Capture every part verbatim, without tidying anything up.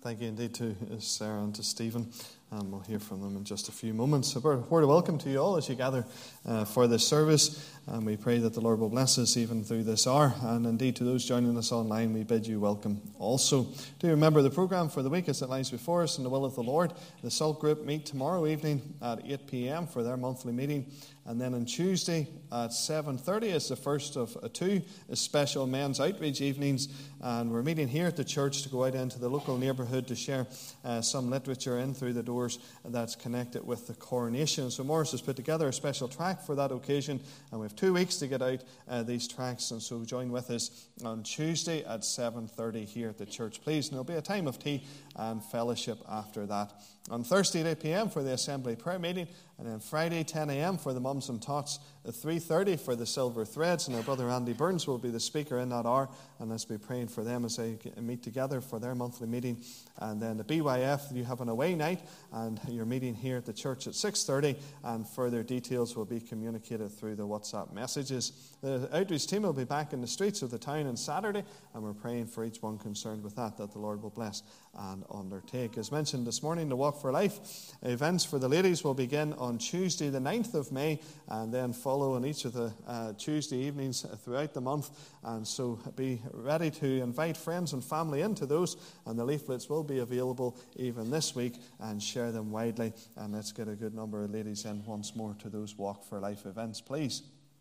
Thank you indeed to Sarah and to Stephen. Um, we'll hear from them in just a few moments. A word of welcome to you all as you gather uh, for this service. And we pray that the Lord will bless us even through this hour. And indeed to those joining us online, we bid you welcome also. Do remember the programme for the week as it lies before us in the will of the Lord. The Salt Group meet tomorrow evening at eight p.m. for their monthly meeting. And then on Tuesday at seven thirty is the first of two special men's outreach evenings. And we're meeting here at the church to go out into the local neighbourhood to share uh, some literature in through the doors that's connected with the coronation. So Morris has put together a special track for that occasion. And we have two weeks to get out uh, these tracks. And so join with us on Tuesday at seven thirty here at the church, please. And there'll be a time of tea and fellowship after that. On Thursday at eight p.m. for the Assembly prayer meeting. And then Friday, ten a.m. for the Mums and Tots, at three thirty for the Silver Threads. And our brother Andy Burns will be the speaker in that hour. And let's be praying for them as they meet together for their monthly meeting. And then the B Y F, you have an away night. And you're meeting here at the church at six thirty. And further details will be communicated through the WhatsApp messages. The outreach team will be back in the streets of the town on Saturday. And we're praying for each one concerned with that, that the Lord will bless and undertake. As mentioned this morning, the Walk for Life events for the ladies will begin on Tuesday the ninth of May and then follow on each of the uh, Tuesday evenings throughout the month. And so be ready to invite friends and family into those, and the leaflets will be available even this week, and share them widely, and let's get a good number of ladies in once more to those Walk for Life events, please.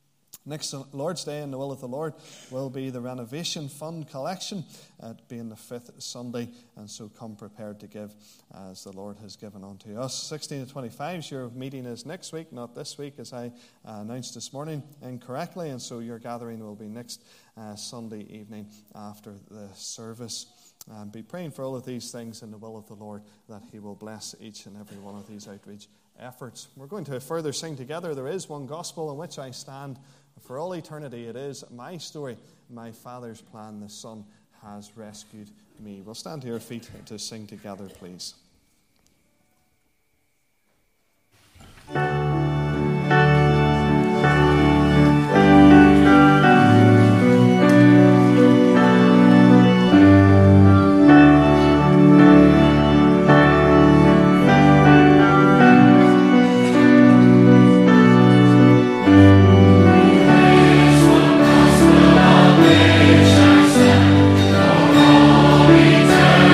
Next Lord's Day in the will of the Lord will be the Renovation Fund collection, uh, being the fifth Sunday, and so come prepared to give as the Lord has given unto us. sixteen to twenty-five, your meeting is next week, not this week, as I uh, announced this morning incorrectly, and so your gathering will be next uh, Sunday evening after the service. And be praying for all of these things in the will of the Lord, that He will bless each and every one of these outreach efforts. We're going to further sing together, There Is One Gospel in Which I Stand. For all eternity, it is my story, my Father's plan, the Son has rescued me. We'll stand to your feet to sing together, please.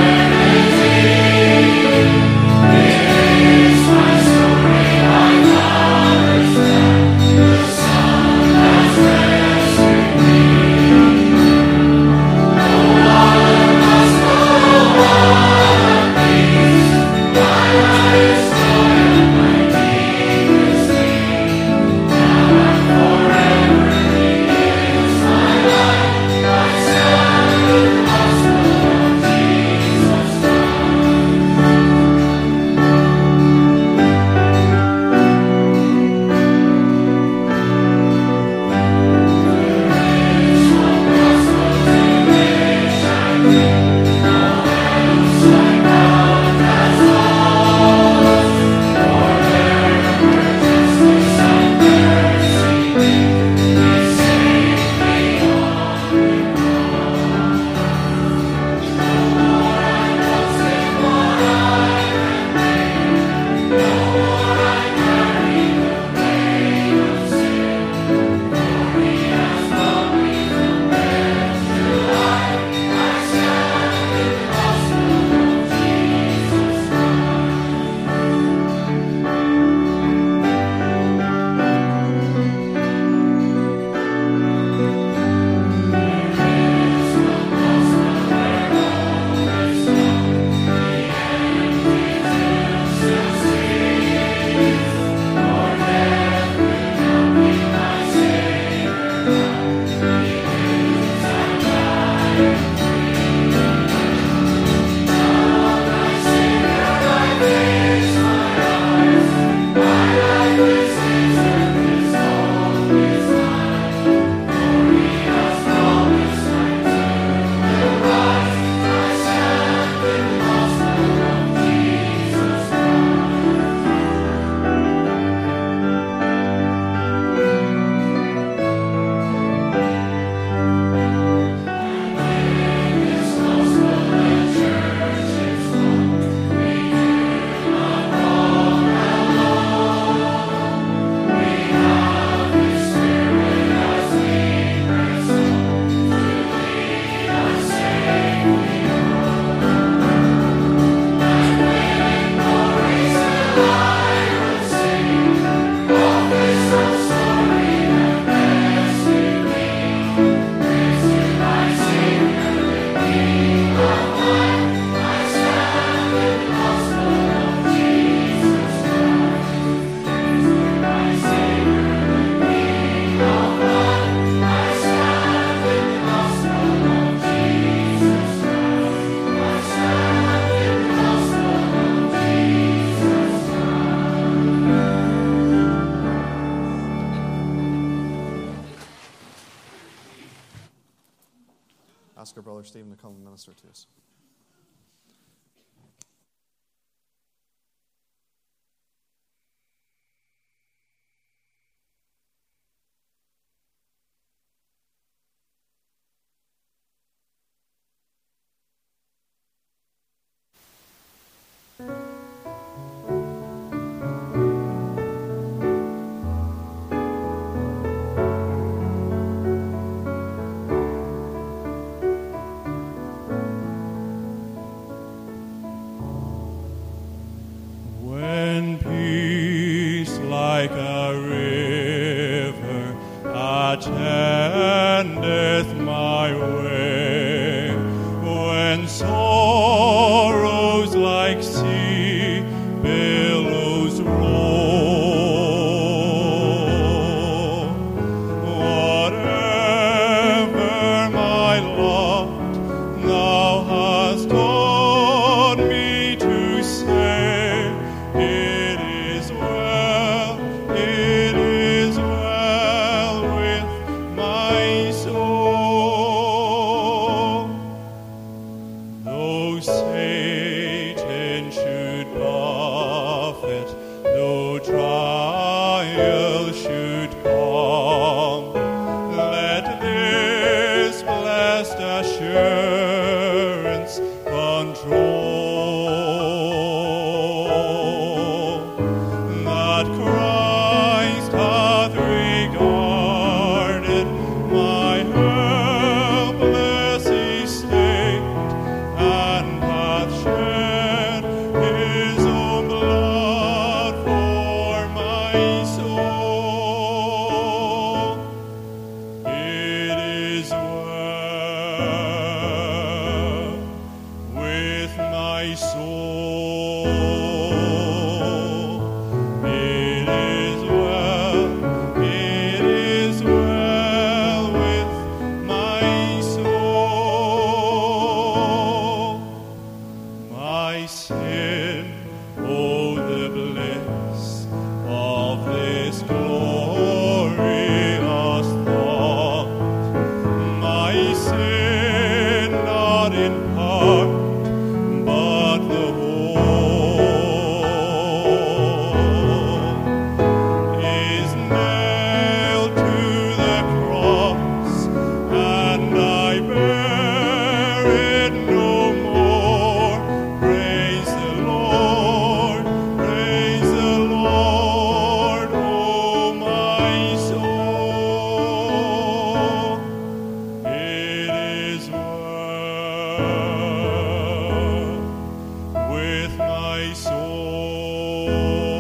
Eternity, Stephen to come and minister to us. Attendeth my way, when sorrows like sea billows roll. Whatever my lot, thou hast taught me to say, it is well, it is well with my soul. Though Satan should buffet, though trial should come, let this blessed assurance control, that Christ hath regarded my helpless estate, and hath shed his own blood for my soul. It is well with my soul. It is well, it is well with my soul. My sin, oh, the bliss of this glorious thought. My sin, not in part, but the whole, is nailed to the cross, and I bear it no more. Praise the Lord, praise the Lord, oh my soul. It is well with my soul.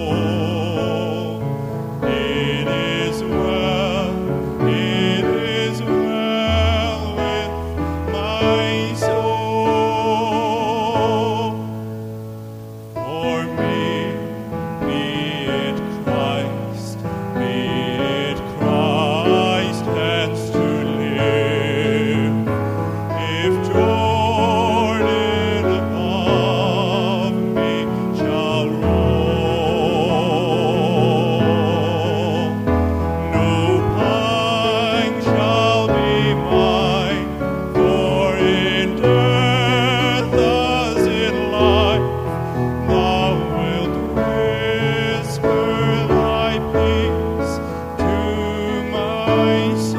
It is well, it is well with my soul. For me, be it Christ, be it Christ hence to live. If Jordan above me shall roll, no pang shall be mine, for in death as in life thou wilt whisper thy peace to my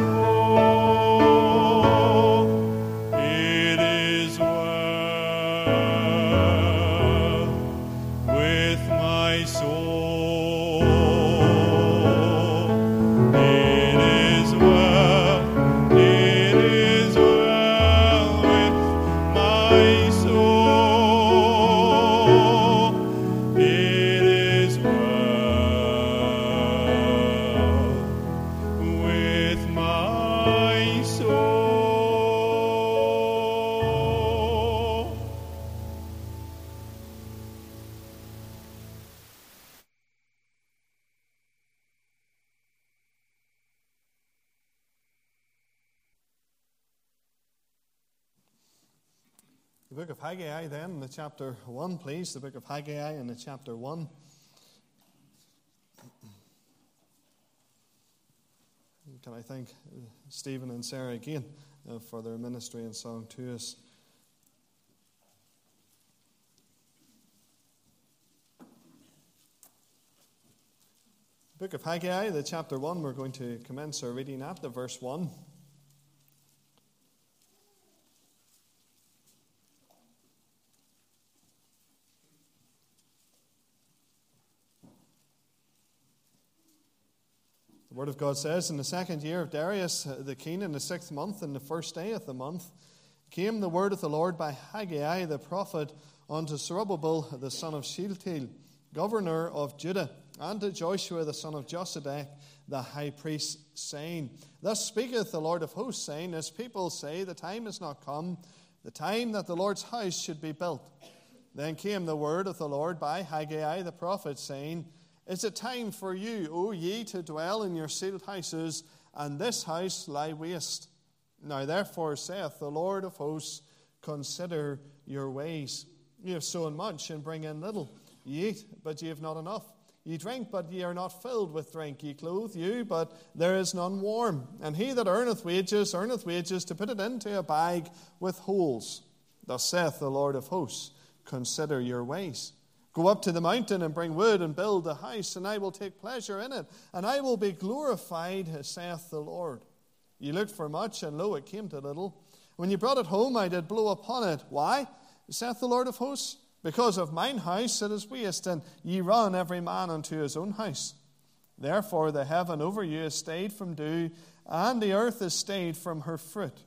soul. It is well with my soul. It is well, it is well with my soul. It is well with my soul. The book of Haggai, then, in the chapter one, please. The book of Haggai in the chapter one. Can I thank uh, Stephen and Sarah again uh, for their ministry and song to us Book of Haggai, the chapter one, we're going to commence our reading at the verse one. The Word of God says, in the second year of Darius the king, in the sixth month, in the first day of the month, came the word of the Lord by Haggai the prophet unto Zerubbabel the son of Shealtiel, governor of Judah, and to Joshua the son of Josedech, the high priest, saying, Thus speaketh the Lord of hosts, saying, As people say, the time is not come, the time that the Lord's house should be built. Then came the word of the Lord by Haggai the prophet, saying, Is it time for you, O ye, to dwell in your sealed houses, and this house lie waste? Now therefore saith the Lord of hosts, Consider your ways. Ye have sown much, and bring in little. Ye eat, but ye have not enough. Ye drink, but ye are not filled with drink. Ye clothe you, but there is none warm. And he that earneth wages, earneth wages to put it into a bag with holes. Thus saith the Lord of hosts, Consider your ways. Go up to the mountain and bring wood and build a house, and I will take pleasure in it, and I will be glorified, saith the Lord. Ye looked for much, and lo, it came to little. When ye brought it home, I did blow upon it. Why? Saith the Lord of hosts. Because of mine house it is waste, and ye run every man unto his own house. Therefore the heaven over you is stayed from dew, and the earth is stayed from her fruit.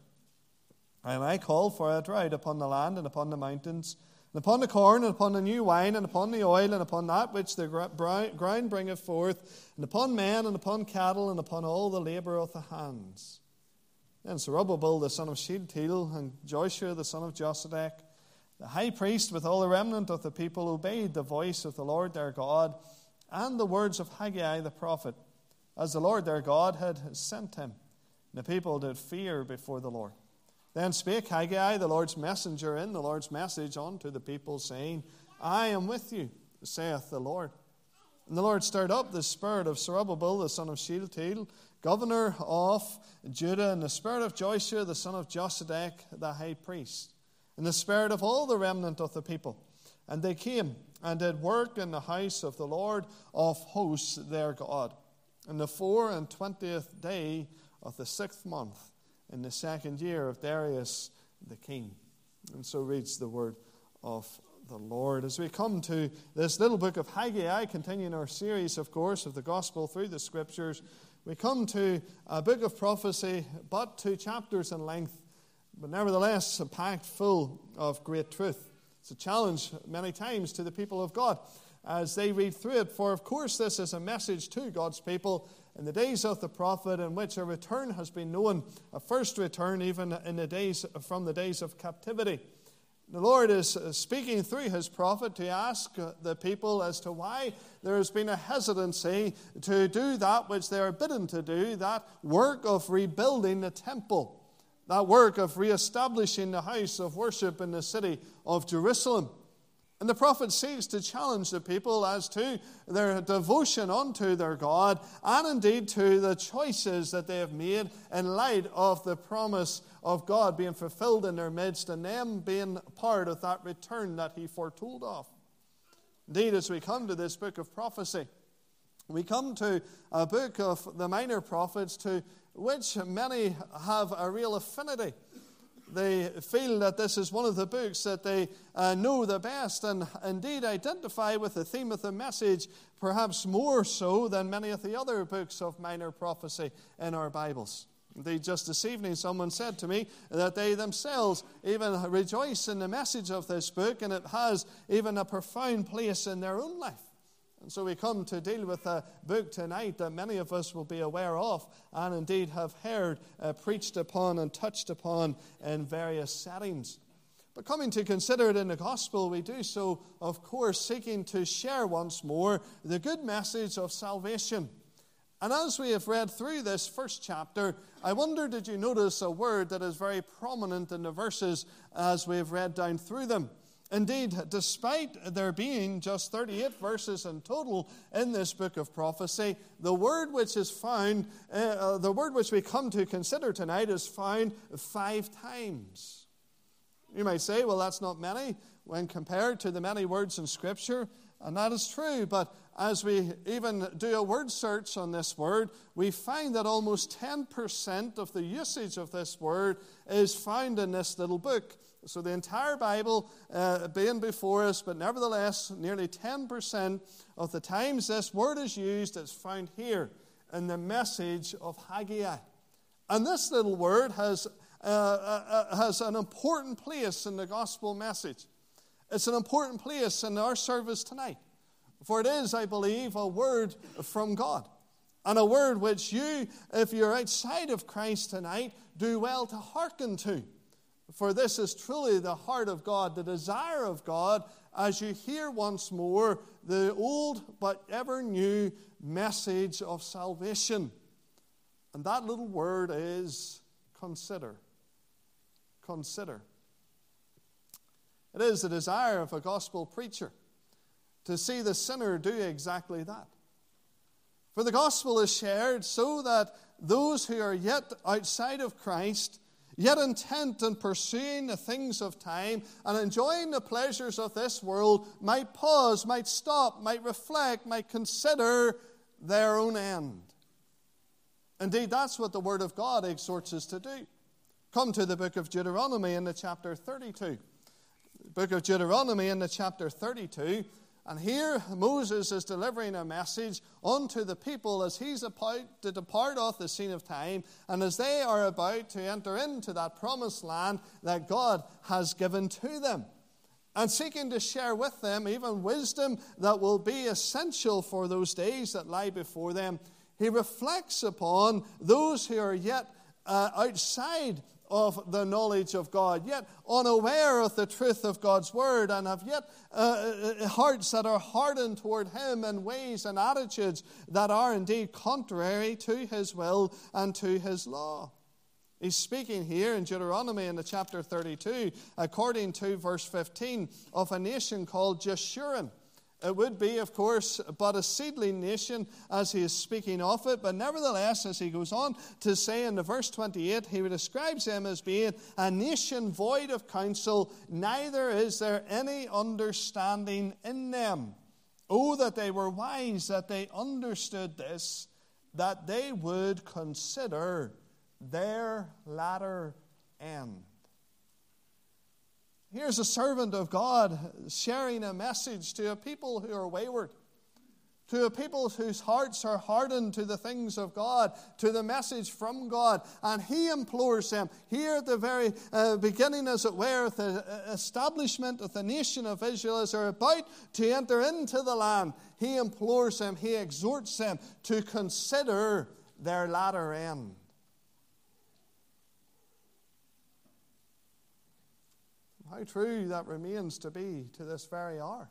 And I call for a drought upon the land and upon the mountains, and upon the corn, and upon the new wine, and upon the oil, and upon that which the ground bringeth forth, and upon men, and upon cattle, and upon all the labour of the hands. Then Zerubbabel the son of Shealtiel, and Joshua the son of Josedech, the high priest with all the remnant of the people, obeyed the voice of the Lord their God, and the words of Haggai the prophet, as the Lord their God had sent him. And the people did fear before the Lord. Then spake Haggai, the Lord's messenger, in the Lord's message unto the people, saying, I am with you, saith the Lord. And the Lord stirred up the spirit of Zerubbabel, the son of Shealtiel, governor of Judah, and the spirit of Joshua, the son of Josedech, the high priest, and the spirit of all the remnant of the people. And they came and did work in the house of the Lord of hosts their God, in the four and twentieth day of the sixth month, in the second year of Darius the king. And so reads the word of the Lord. As we come to this little book of Haggai, continuing our series, of course, of the gospel through the scriptures, we come to a book of prophecy, but two chapters in length, but nevertheless packed full of great truth. It's a challenge many times to the people of God as they read through it, for of course this is a message to God's people in the days of the prophet, in which a return has been known, a first return even in the days from the days of captivity. The Lord is speaking through his prophet to ask the people as to why there has been a hesitancy to do that which they are bidden to do, that work of rebuilding the temple, that work of reestablishing the house of worship in the city of Jerusalem. And the prophet seeks to challenge the people as to their devotion unto their God, and indeed to the choices that they have made in light of the promise of God being fulfilled in their midst, and them being part of that return that he foretold of. Indeed, as we come to this book of prophecy, we come to a book of the minor prophets to which many have a real affinity. They feel that this is one of the books that they uh, know the best, and indeed identify with the theme of the message, perhaps more so than many of the other books of minor prophecy in our Bibles. Indeed, just this evening someone said to me that they themselves even rejoice in the message of this book, and it has even a profound place in their own life. And so we come to deal with a book tonight that many of us will be aware of, and indeed have heard uh, preached upon and touched upon in various settings. But coming to consider it in the gospel, we do so, of course, seeking to share once more the good message of salvation. And as we have read through this first chapter, I wonder, did you notice a word that is very prominent in the verses as we have read down through them? Indeed, despite there being just thirty-eight verses in total in this book of prophecy, the word which is found, uh, the word which we come to consider tonight is found five times. You might say, well, that's not many. when compared to the many words in Scripture, and that is true. But as we even do a word search on this word, we find that almost ten percent of the usage of this word is found in this little book. So the entire Bible uh, being before us, but nevertheless, nearly ten percent of the times this word is used is found here in the message of Haggai. And this little word has, uh, uh, has an important place in the gospel message. It's an important place in our service tonight. For it is, I believe, a word from God. And a word which you, if you're outside of Christ tonight, do well to hearken to. For this is truly the heart of God, the desire of God, as you hear once more the old but ever new message of salvation. And that little word is consider. Consider. It is the desire of a gospel preacher to see the sinner do exactly that. For the gospel is shared so that those who are yet outside of Christ, yet intent on pursuing the things of time and enjoying the pleasures of this world, might pause, might stop, might reflect, might consider their own end. Indeed, that's what the Word of God exhorts us to do. Come to the book of Deuteronomy in the chapter thirty-two. The book of Deuteronomy in the chapter thirty-two. And here Moses is delivering a message unto the people as he's about to depart off the scene of time and as they are about to enter into that promised land that God has given to them. And seeking to share with them even wisdom that will be essential for those days that lie before them, he reflects upon those who are yet uh, outside of the knowledge of God, yet unaware of the truth of God's word, and have yet uh, hearts that are hardened toward Him in ways and attitudes that are indeed contrary to His will and to His law. He's speaking here in Deuteronomy in the chapter thirty-two, according to verse fifteen, of a nation called Jeshurun. It would be, of course, but a seedling nation as he is speaking of it. But nevertheless, as he goes on to say in the verse twenty-eight, he describes them as being a nation void of counsel, neither is there any understanding in them. Oh, that they were wise, that they understood this, that they would consider their latter end. Here's a servant of God sharing a message to a people who are wayward, to a people whose hearts are hardened to the things of God, to the message from God. And he implores them, here at the very uh, beginning, as it were, of the establishment of the nation of Israel, as they're about to enter into the land, he implores them, he exhorts them to consider their latter end. How true that remains to be to this very hour.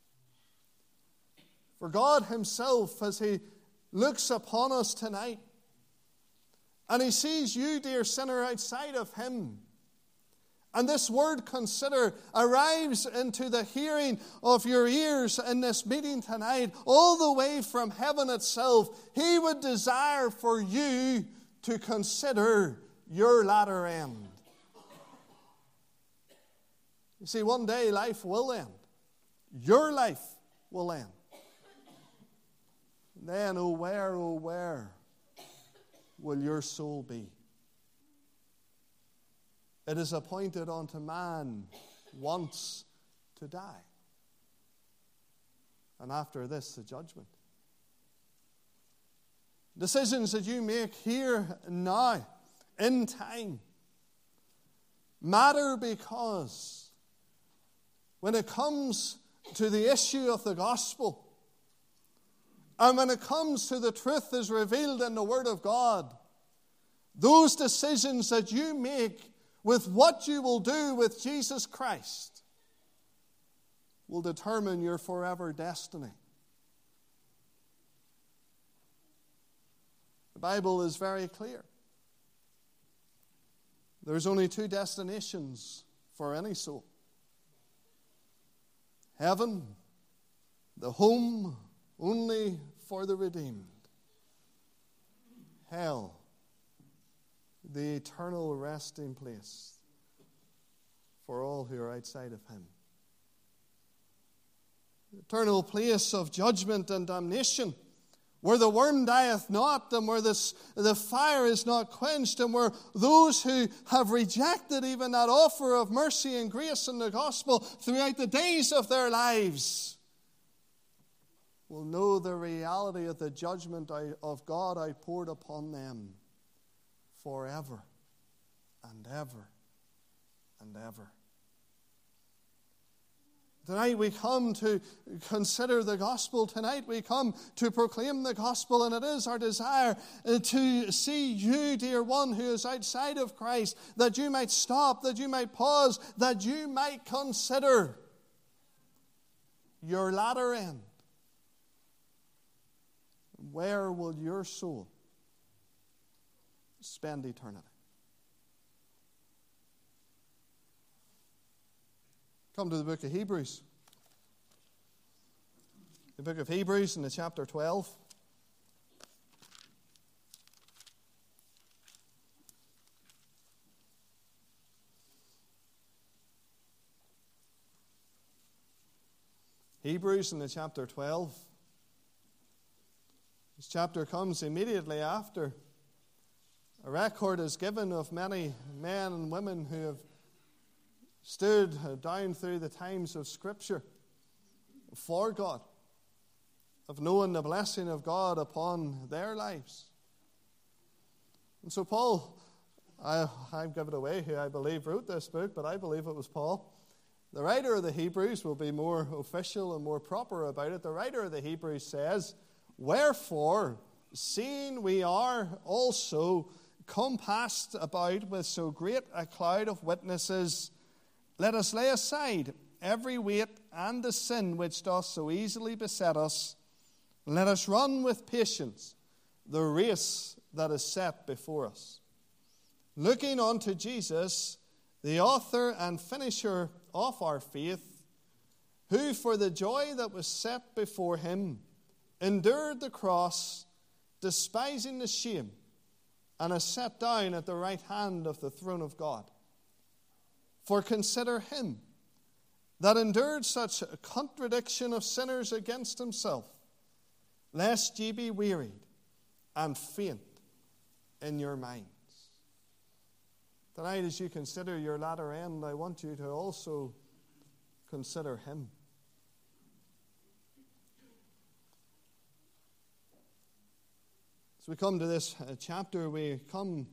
For God Himself, as He looks upon us tonight, and He sees you, dear sinner, outside of Him, and this word consider arrives into the hearing of your ears in this meeting tonight, all the way from heaven itself, He would desire for you to consider your latter end. You see, one day life will end. Your life will end. Then, oh where, oh where will your soul be? It is appointed unto man once to die. And after this, the judgment. Decisions that you make here and now, in time, matter because when it comes to the issue of the gospel, and when it comes to the truth as revealed in the Word of God, those decisions that you make with what you will do with Jesus Christ will determine your forever destiny. The Bible is very clear. There's only two destinations for any soul. Heaven, the home only for the redeemed. Hell, the eternal resting place for all who are outside of Him. eternal place of judgment and damnation, where the worm dieth not, and where this, the fire is not quenched, and where those who have rejected even that offer of mercy and grace in the gospel throughout the days of their lives will know the reality of the judgment of God outpoured upon them forever and ever and ever. Tonight we come to consider the gospel. Tonight we come to proclaim the gospel, and it is our desire to see you, dear one, who is outside of Christ, that you might stop, that you might pause, that you might consider your latter end. Where will your soul spend eternity? Come to the book of Hebrews. The book of Hebrews in the chapter twelve. Hebrews in the chapter twelve. This chapter comes immediately after a record is given of many men and women who have stood down through the times of Scripture for God, of knowing the blessing of God upon their lives. And so Paul, I, I give it away who I believe wrote this book, but I believe it was Paul. The writer of the Hebrews will be more official and more proper about it. The writer of the Hebrews says, "Wherefore, seeing we are also compassed about with so great a cloud of witnesses, let us lay aside every weight and the sin which doth so easily beset us, and let us run with patience the race that is set before us, looking unto Jesus, the author and finisher of our faith, who for the joy that was set before him endured the cross, despising the shame, and is set down at the right hand of the throne of God. For consider him that endured such a contradiction of sinners against himself, lest ye be wearied and faint in your minds." Tonight, as you consider your latter end, I want you to also consider him. As we come to this chapter, we come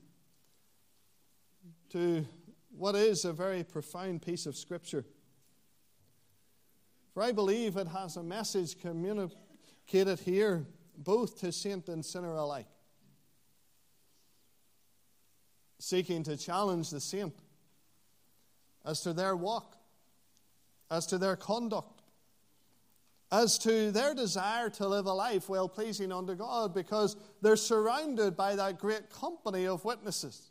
to what is a very profound piece of Scripture. For I believe it has a message communicated here both to saint and sinner alike, seeking to challenge the saint as to their walk, as to their conduct, as to their desire to live a life well-pleasing unto God, because they're surrounded by that great company of witnesses.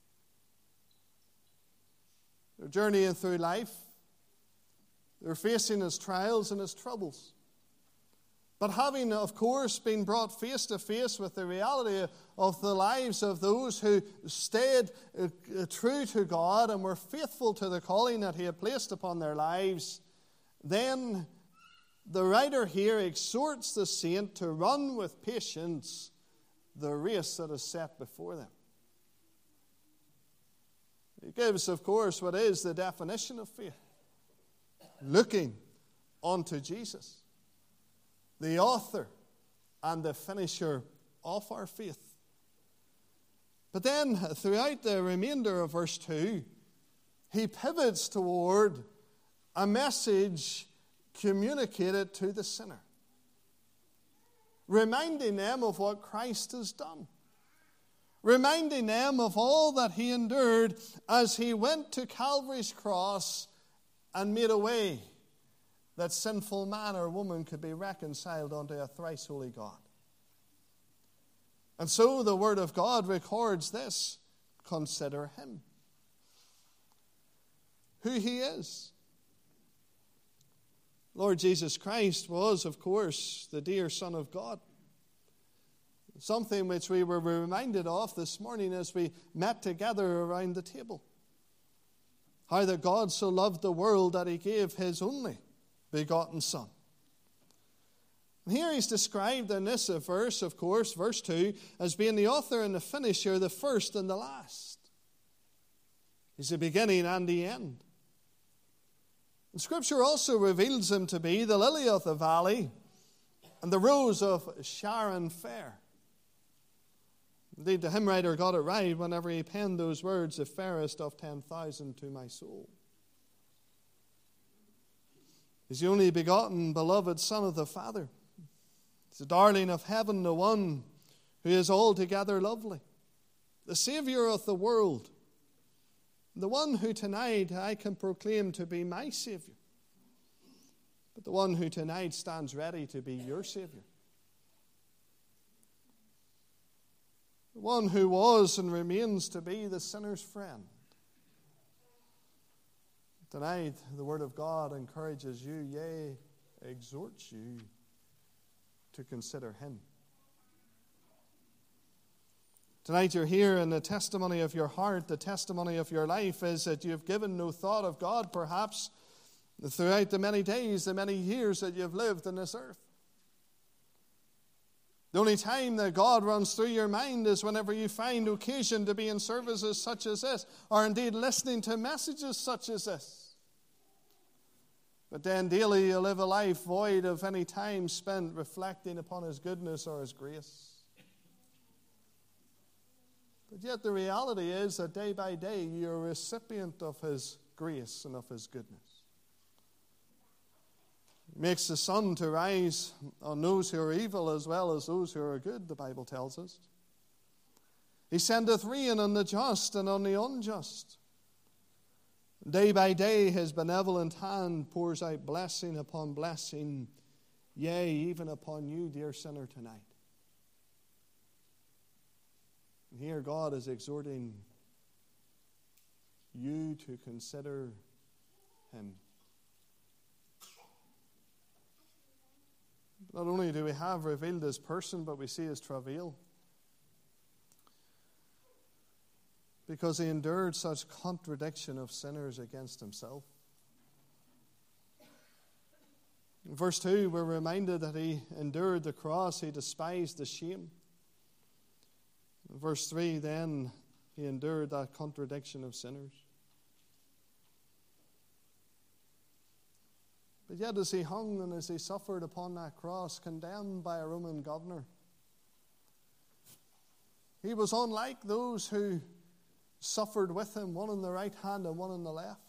They're journeying through life. They're facing his trials and his troubles. But having, of course, been brought face to face with the reality of the lives of those who stayed true to God and were faithful to the calling that he had placed upon their lives, then the writer here exhorts the saint to run with patience the race that is set before them. He gives, of course, what is the definition of faith: looking unto Jesus, the author and the finisher of our faith. But then, throughout the remainder of verse two, he pivots toward a message communicated to the sinner, reminding them of what Christ has done, reminding them of all that he endured as he went to Calvary's cross and made a way that sinful man or woman could be reconciled unto a thrice holy God. And so the Word of God records this: consider him, who he is. Lord Jesus Christ was, of course, the dear Son of God. Something which we were reminded of this morning as we met together around the table. How that God so loved the world that he gave his only begotten Son, And here he's described in this verse, of course, verse two, as being the author and the finisher, the first and the last. He's the beginning and the end. And Scripture also reveals him to be the lily of the valley and the rose of Sharon fair. Indeed, the hymn writer got it right whenever he penned those words, the fairest of ten thousand to my soul. He's the only begotten, beloved Son of the Father. He's the darling of heaven, the one who is altogether lovely, the Savior of the world, the one who tonight I can proclaim to be my Savior, but the one who tonight stands ready to be your Savior. The one who was and remains to be the sinner's friend. Tonight, the Word of God encourages you, yea, exhorts you to consider Him. Tonight you're here, and the testimony of your heart, the testimony of your life is that you've given no thought of God, perhaps, throughout the many days, the many years that you've lived on this earth. The only time that God runs through your mind is whenever you find occasion to be in services such as this, or indeed listening to messages such as this. But then daily you live a life void of any time spent reflecting upon His goodness or His grace. But yet the reality is that day by day you're a recipient of His grace and of His goodness. He makes the sun to rise on those who are evil as well as those who are good, the Bible tells us. He sendeth rain on the just and on the unjust. Day by day His benevolent hand pours out blessing upon blessing, yea, even upon you, dear sinner, tonight. And here God is exhorting you to consider Him. Not only do we have revealed His person, but we see His travail. Because He endured such contradiction of sinners against Himself. In verse two, we're reminded that He endured the cross, He despised the shame. In verse three, then, He endured that contradiction of sinners. But yet as He hung and as He suffered upon that cross, condemned by a Roman governor, He was unlike those who suffered with Him, one on the right hand and one on the left.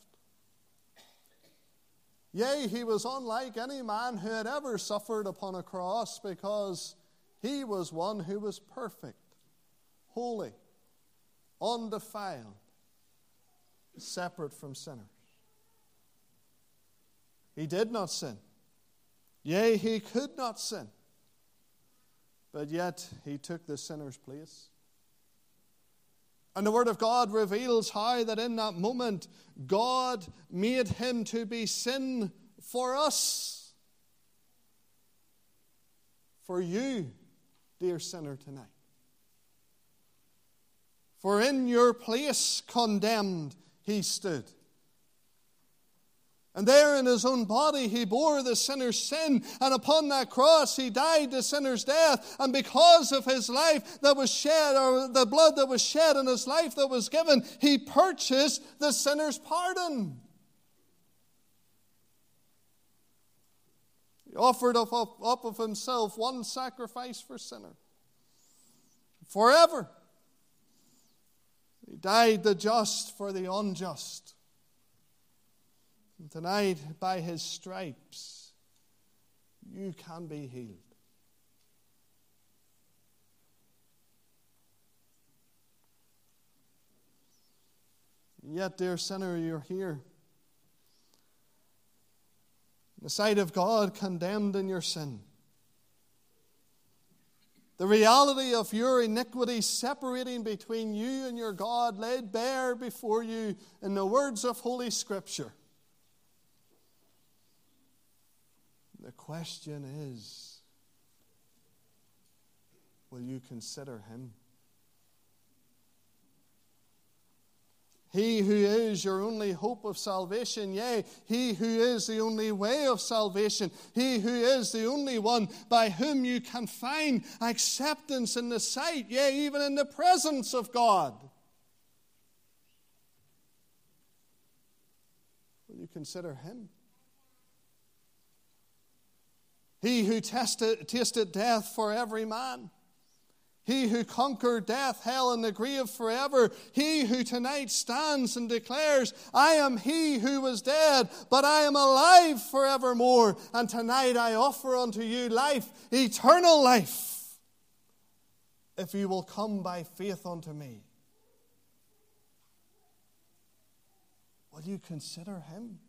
Yea, He was unlike any man who had ever suffered upon a cross, because He was one who was perfect, holy, undefiled, separate from sinners. He did not sin. Yea, He could not sin. But yet He took the sinner's place. And the Word of God reveals how that in that moment God made Him to be sin for us. For you, dear sinner, tonight. For in your place condemned He stood. And there in His own body He bore the sinner's sin. And upon that cross He died the sinner's death. And because of His life that was shed, or the blood that was shed and His life that was given, He purchased the sinner's pardon. He offered up, up, up of Himself one sacrifice for sinner. Forever. He died the just for the unjust. And tonight, by His stripes, you can be healed. And yet, dear sinner, you're here. In the sight of God, condemned in your sin. The reality of your iniquity separating between you and your God laid bare before you in the words of Holy Scripture. The question is, will you consider Him? He who is your only hope of salvation, yea, He who is the only way of salvation, He who is the only one by whom you can find acceptance in the sight, yea, even in the presence of God. Will you consider Him? He who tested, tasted death for every man. He who conquered death, hell, and the grave forever. He who tonight stands and declares, I am He who was dead, but I am alive forevermore. And tonight I offer unto you life, eternal life, if you will come by faith unto me. Will you consider Him?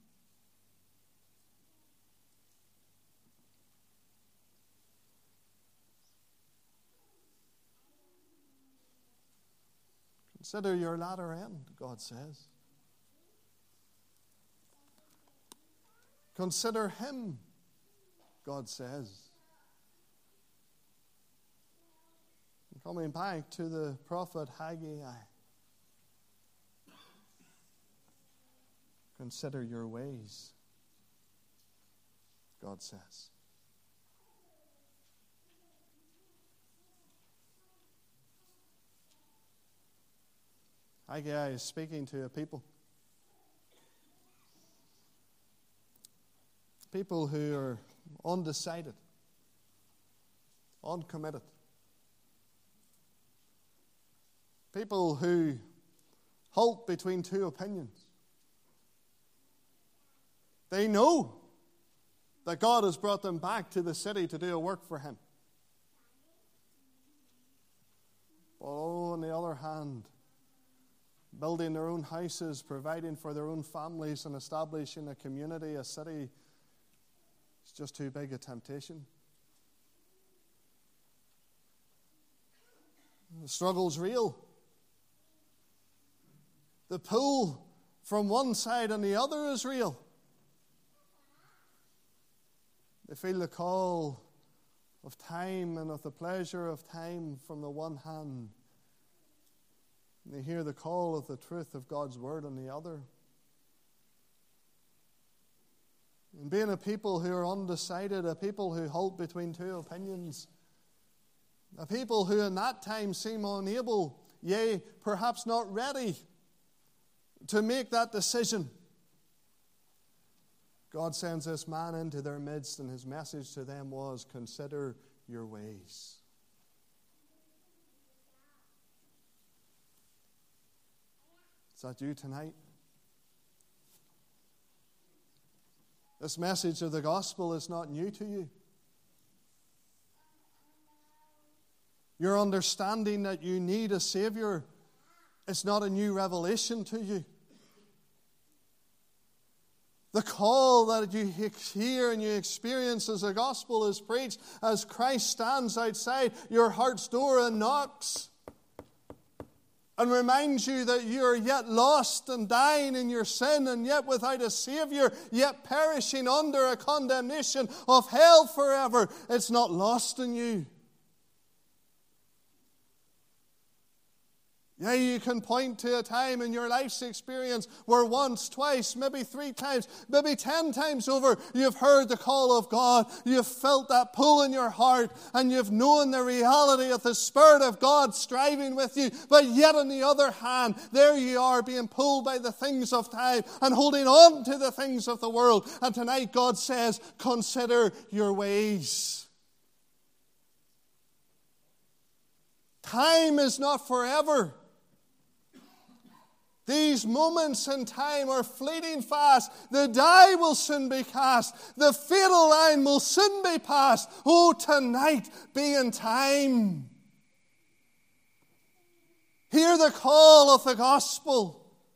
Consider your latter end, God says. Consider Him, God says. Coming back to the prophet Haggai. Consider your ways, God says. Haggai is speaking to a people. People who are undecided, uncommitted. People who halt between two opinions. They know that God has brought them back to the city to do a work for Him. But oh, on the other hand, building their own houses, providing for their own families, and establishing a community, a city, it's just too big a temptation. The struggle's real. The pull from one side and the other is real. They feel the call of time and of the pleasure of time from the one hand. And they hear the call of the truth of God's word on the other. And being a people who are undecided, a people who halt between two opinions, a people who in that time seem unable, yea, perhaps not ready to make that decision, God sends this man into their midst, and His message to them was, consider your ways. Is that you tonight? This message of the gospel is not new to you. Your understanding that you need a Savior is not a new revelation to you. The call that you hear and you experience as the gospel is preached, as Christ stands outside your heart's door and knocks and reminds you that you are yet lost and dying in your sin, and yet without a Savior, yet perishing under a condemnation of hell forever. It's not lost in you. Yeah, you can point to a time in your life's experience where once, twice, maybe three times, maybe ten times over, you've heard the call of God. You've felt that pull in your heart, and you've known the reality of the Spirit of God striving with you. But yet on the other hand, there you are being pulled by the things of time and holding on to the things of the world. And tonight God says, consider your ways. Time is not forever. These moments in time are fleeting fast. The die will soon be cast. The fatal line will soon be passed. Oh, tonight be in time. Hear the call of the gospel.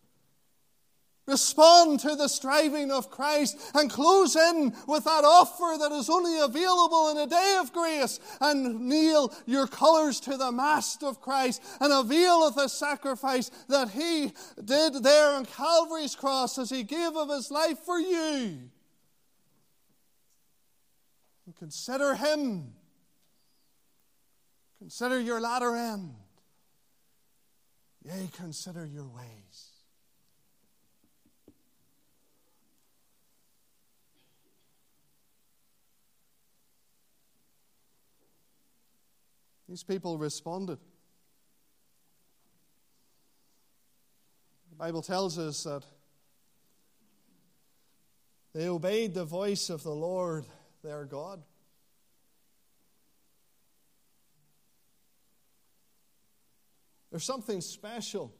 Respond to the striving of Christ and close in with that offer that is only available in a day of grace, and kneel your colours to the mast of Christ and avail of the sacrifice that He did there on Calvary's cross as He gave of His life for you. And consider Him. Consider your latter end. Yea, consider your ways. These people responded. The Bible tells us that they obeyed the voice of the Lord their God. There's something special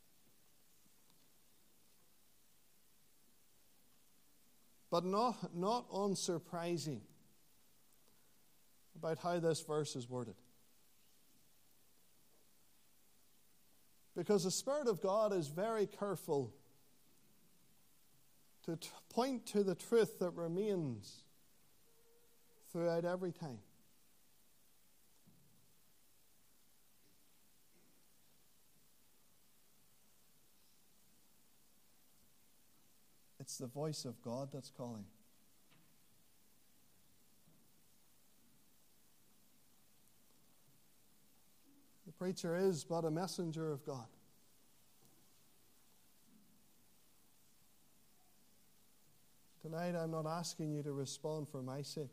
but not, not unsurprising about how this verse is worded. Because the Spirit of God is very careful to t- point to the truth that remains throughout every time. It's the voice of God that's calling. The preacher is but a messenger of God. Tonight I'm not asking you to respond for my sake.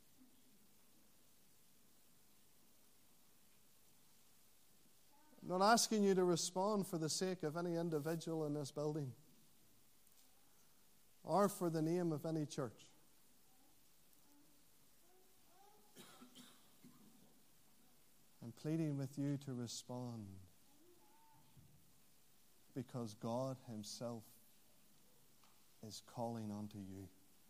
I'm not asking you to respond for the sake of any individual in this building or for the name of any church. I'm pleading with you to respond because God Himself is calling unto you.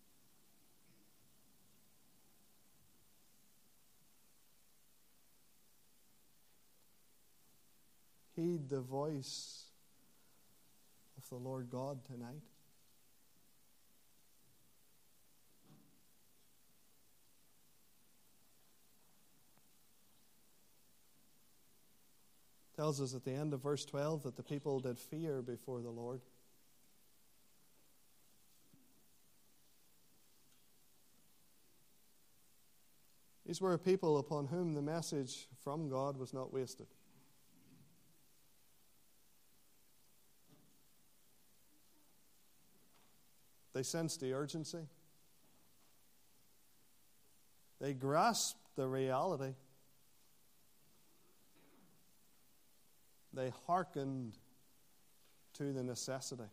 Heed the voice of the Lord God tonight. It tells us at the end of verse twelve that the people did fear before the Lord. These were a people upon whom the message from God was not wasted. They sensed the urgency. They grasped the reality. They hearkened to the necessity.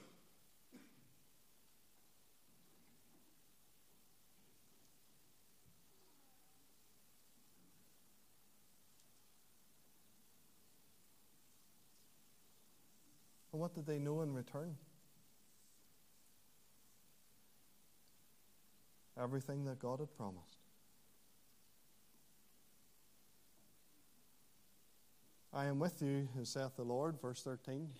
And what did they know in return? Everything that God had promised. I am with you, as saith the Lord, verse thirteen.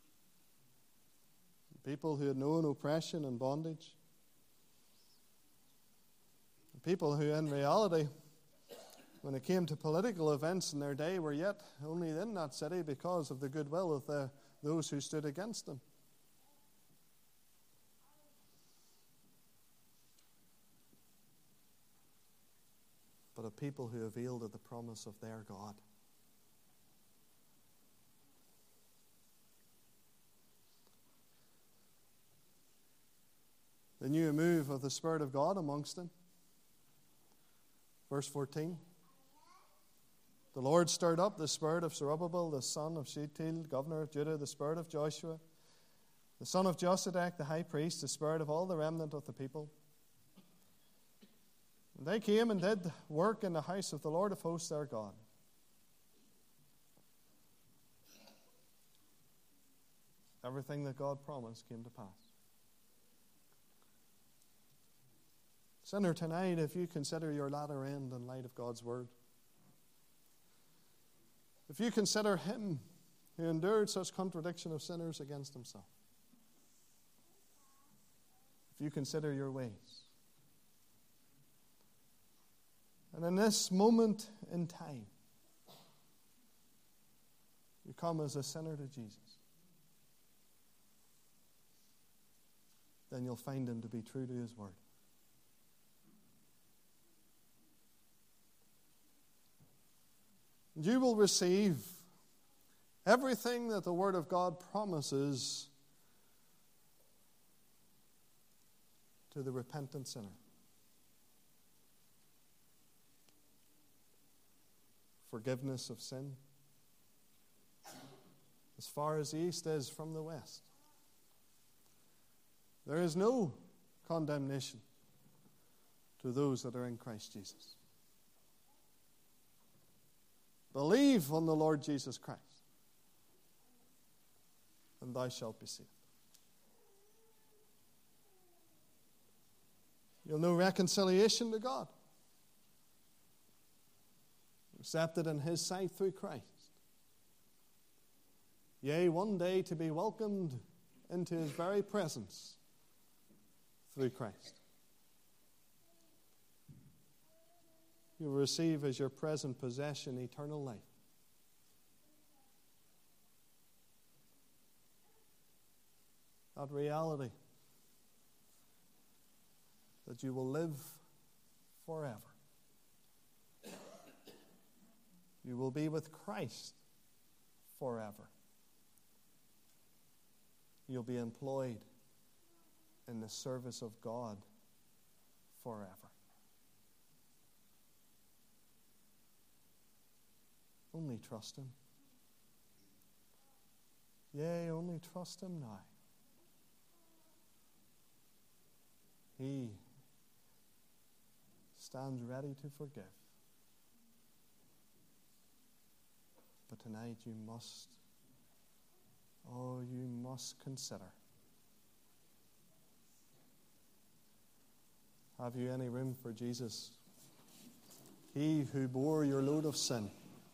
People who had known oppression and bondage. People who in reality, when it came to political events in their day, were yet only in that city because of the goodwill of the, those who stood against them. But a people who availed of the promise of their God. The new move of the Spirit of God amongst them. Verse fourteen. The Lord stirred up the spirit of Zerubbabel, the son of Shealtiel, governor of Judah, the spirit of Joshua, the son of Josedek, the high priest, the spirit of all the remnant of the people. And they came and did work in the house of the Lord of hosts their God. Everything that God promised came to pass. Sinner, tonight, if you consider your latter end in light of God's word, if you consider Him who endured such contradiction of sinners against Himself, if you consider your ways, and in this moment in time, you come as a sinner to Jesus, then you'll find Him to be true to His word. You will receive everything that the Word of God promises to the repentant sinner. forgiveness of sin, as far as the east is from the west. There is no condemnation to those that are in Christ Jesus. Believe on the Lord Jesus Christ, and thou shalt be saved. You'll know reconciliation to God, accepted in His sight through Christ. Yea, one day to be welcomed into His very presence through Christ. You will receive as your present possession eternal life. That reality that you will live forever. You will be with Christ forever. You'll be employed in the service of God forever. Only trust Him. Yea, only trust Him now. He stands ready to forgive. But tonight you must, oh, you must consider. Have you any room for Jesus? He who bore your load of sin.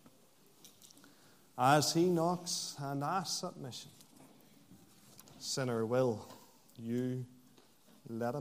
As He knocks and asks admission, sinner, will you let Him